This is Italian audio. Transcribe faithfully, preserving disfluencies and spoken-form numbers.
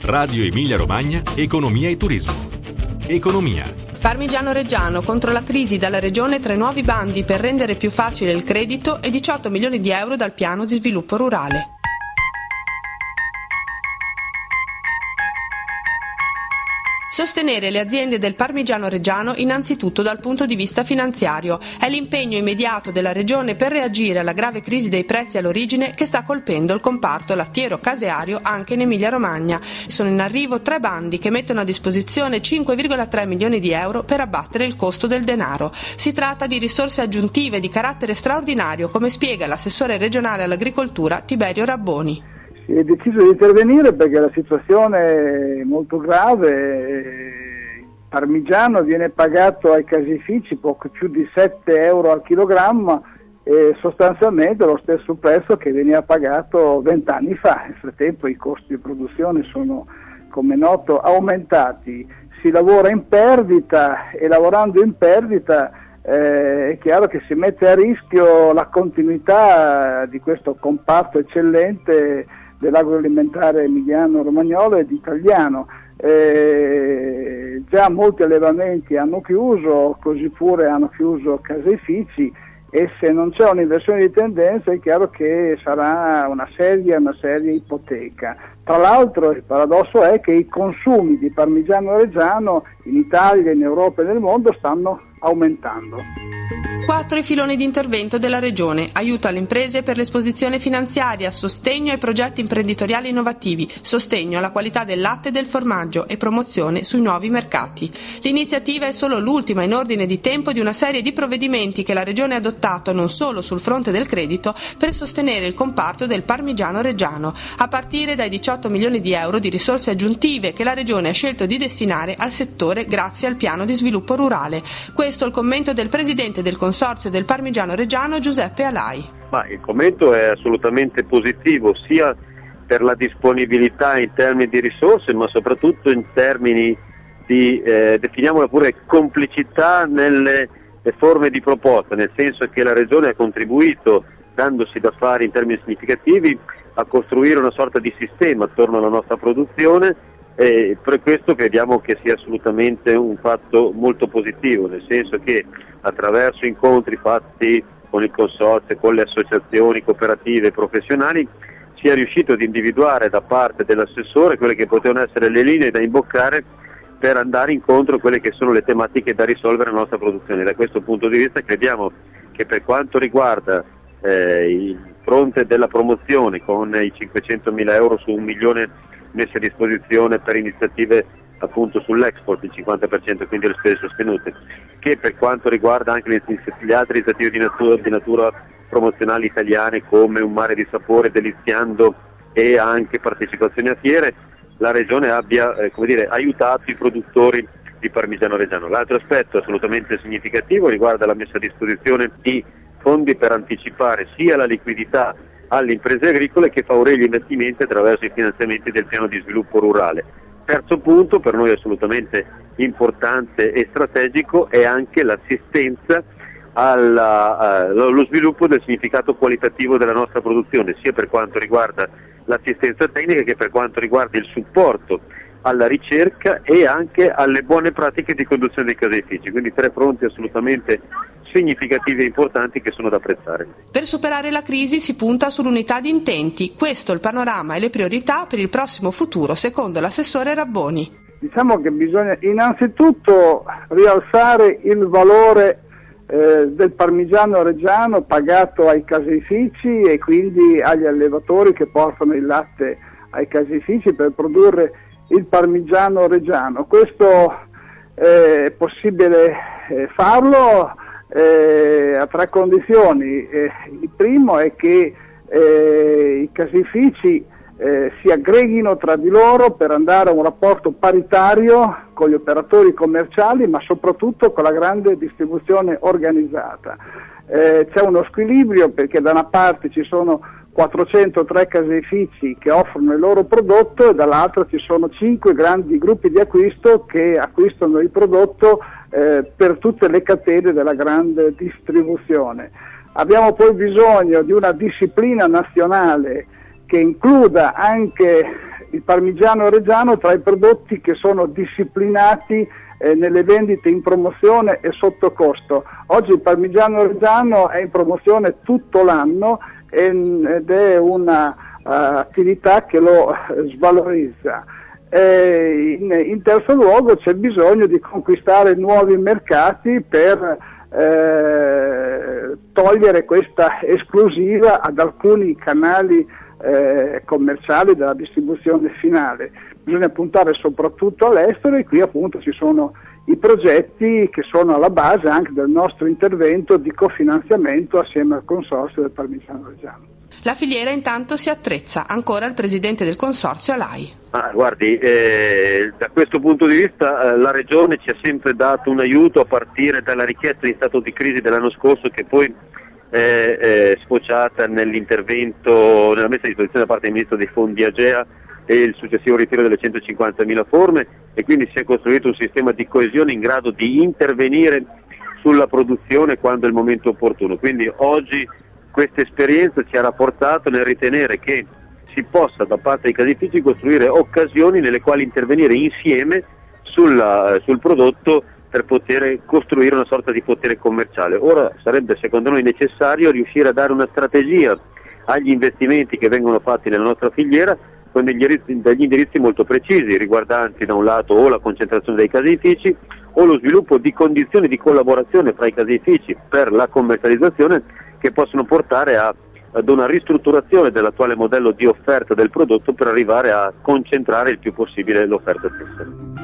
Radio Emilia Romagna, Economia e Turismo. Economia. Parmigiano Reggiano contro la crisi dalla regione, tre nuovi bandi per rendere più facile il credito e diciotto milioni di euro dal piano di sviluppo rurale. Sostenere le aziende del Parmigiano Reggiano innanzitutto dal punto di vista finanziario. È l'impegno immediato della Regione per reagire alla grave crisi dei prezzi all'origine che sta colpendo il comparto lattiero-caseario anche in Emilia-Romagna. Sono in arrivo tre bandi che mettono a disposizione cinque virgola tre milioni di euro per abbattere il costo del denaro. Si tratta di risorse aggiuntive di carattere straordinario, come spiega l'assessore regionale all'agricoltura Tiberio Rabboni. Si è deciso di intervenire perché la situazione è molto grave. Il parmigiano viene pagato ai caseifici poco più di sette euro al chilogrammo e sostanzialmente lo stesso prezzo che veniva pagato vent'anni fa. Nel frattempo i costi di produzione sono, come noto, aumentati. Si lavora in perdita e lavorando in perdita eh, è chiaro che si mette a rischio la continuità di questo comparto eccellente dell'agroalimentare emiliano-romagnolo ed italiano. Eh, già molti allevamenti hanno chiuso, così pure hanno chiuso caseifici, e se non c'è un'inversione di tendenza è chiaro che sarà una seria, una seria ipoteca. Tra l'altro il paradosso è che i consumi di Parmigiano Reggiano in Italia, in Europa e nel mondo stanno aumentando. Quattro i filoni di intervento della Regione: aiuto alle imprese per l'esposizione finanziaria, sostegno ai progetti imprenditoriali innovativi, sostegno alla qualità del latte e del formaggio e promozione sui nuovi mercati. L'iniziativa è solo l'ultima in ordine di tempo di una serie di provvedimenti che la Regione ha adottato non solo sul fronte del credito per sostenere il comparto del Parmigiano Reggiano, a partire dai diciotto milioni di euro di risorse aggiuntive che la Regione ha scelto di destinare al settore grazie al piano di sviluppo rurale. Questo è il commento del presidente del Consiglio Consorzio del Parmigiano Reggiano Giuseppe Alai. Ma il commento è assolutamente positivo, sia per la disponibilità in termini di risorse, ma soprattutto in termini di, eh, definiamola pure, complicità nelle forme di proposta, nel senso che la Regione ha contribuito, dandosi da fare in termini significativi, a costruire una sorta di sistema attorno alla nostra produzione, e per questo crediamo che sia assolutamente un fatto molto positivo, nel senso che attraverso incontri fatti con il consorzio, con le associazioni cooperative e professionali, si è riuscito ad individuare da parte dell'assessore quelle che potevano essere le linee da imboccare per andare incontro a quelle che sono le tematiche da risolvere nella nostra produzione. Da questo punto di vista crediamo che per quanto riguarda eh, il fronte della promozione, con i cinquecentomila euro su un milione messi a disposizione per iniziative appunto sull'export, il cinquanta per cento quindi le spese sostenute, che per quanto riguarda anche le, le altre iniziative di natura, di natura promozionale italiane come Un mare di sapore, Deliziando e anche partecipazioni a fiere, la Regione abbia eh, come dire, aiutato i produttori di Parmigiano Reggiano. L'altro aspetto assolutamente significativo riguarda la messa a disposizione di fondi per anticipare sia la liquidità alle imprese agricole che favorire gli investimenti attraverso i finanziamenti del piano di sviluppo rurale. Terzo punto, per noi assolutamente importante e strategico, è anche l'assistenza alla, uh, allo sviluppo del significato qualitativo della nostra produzione, sia per quanto riguarda l'assistenza tecnica che per quanto riguarda il supporto alla ricerca e anche alle buone pratiche di conduzione dei caseifici. Quindi tre fronti assolutamente significativi e importanti che sono da apprezzare. Per superare la crisi si punta sull'unità di intenti. Questo è il panorama e le priorità per il prossimo futuro, secondo l'assessore Rabboni. Diciamo che bisogna innanzitutto rialzare il valore eh, del Parmigiano Reggiano pagato ai caseifici e quindi agli allevatori che portano il latte ai caseifici per produrre il Parmigiano Reggiano. Questo eh, è possibile eh, farlo Eh, a tre condizioni. Eh, il primo è che eh, i caseifici eh, si aggreghino tra di loro per andare a un rapporto paritario con gli operatori commerciali, ma soprattutto con la grande distribuzione organizzata. Eh, c'è uno squilibrio perché da una parte ci sono quattrocentotré caseifici che offrono il loro prodotto e dall'altra ci sono cinque grandi gruppi di acquisto che acquistano il prodotto eh, per tutte le catene della grande distribuzione. Abbiamo poi bisogno di una disciplina nazionale che includa anche il parmigiano reggiano tra i prodotti che sono disciplinati eh, nelle vendite in promozione e sotto costo. Oggi il parmigiano reggiano è in promozione tutto l'anno ed è una uh, attività che lo svalorizza. E in, in terzo luogo c'è bisogno di conquistare nuovi mercati per eh, togliere questa esclusiva ad alcuni canali eh, commerciali della distribuzione finale. Bisogna puntare soprattutto all'estero e qui appunto ci sono i progetti che sono alla base anche del nostro intervento di cofinanziamento assieme al consorzio del parmigiano reggiano. La filiera intanto si attrezza, ancora il presidente del consorzio Alai. Ah, guardi, eh, da questo punto di vista eh, la Regione ci ha sempre dato un aiuto a partire dalla richiesta di stato di crisi dell'anno scorso, che poi è eh, sfociata nell'intervento, nella messa a disposizione da parte del Ministro dei Fondi Agea e il successivo ritiro delle centocinquantamila forme, e quindi si è costruito un sistema di coesione in grado di intervenire sulla produzione quando è il momento opportuno. Quindi oggi questa esperienza ci ha rafforzato nel ritenere che si possa da parte dei caseifici costruire occasioni nelle quali intervenire insieme sulla, sul prodotto per poter costruire una sorta di potere commerciale. Ora sarebbe secondo noi necessario riuscire a dare una strategia agli investimenti che vengono fatti nella nostra filiera con degli indirizzi, degli indirizzi molto precisi, riguardanti da un lato o la concentrazione dei caseifici o lo sviluppo di condizioni di collaborazione fra i caseifici per la commercializzazione, che possono portare a, ad una ristrutturazione dell'attuale modello di offerta del prodotto per arrivare a concentrare il più possibile l'offerta stessa.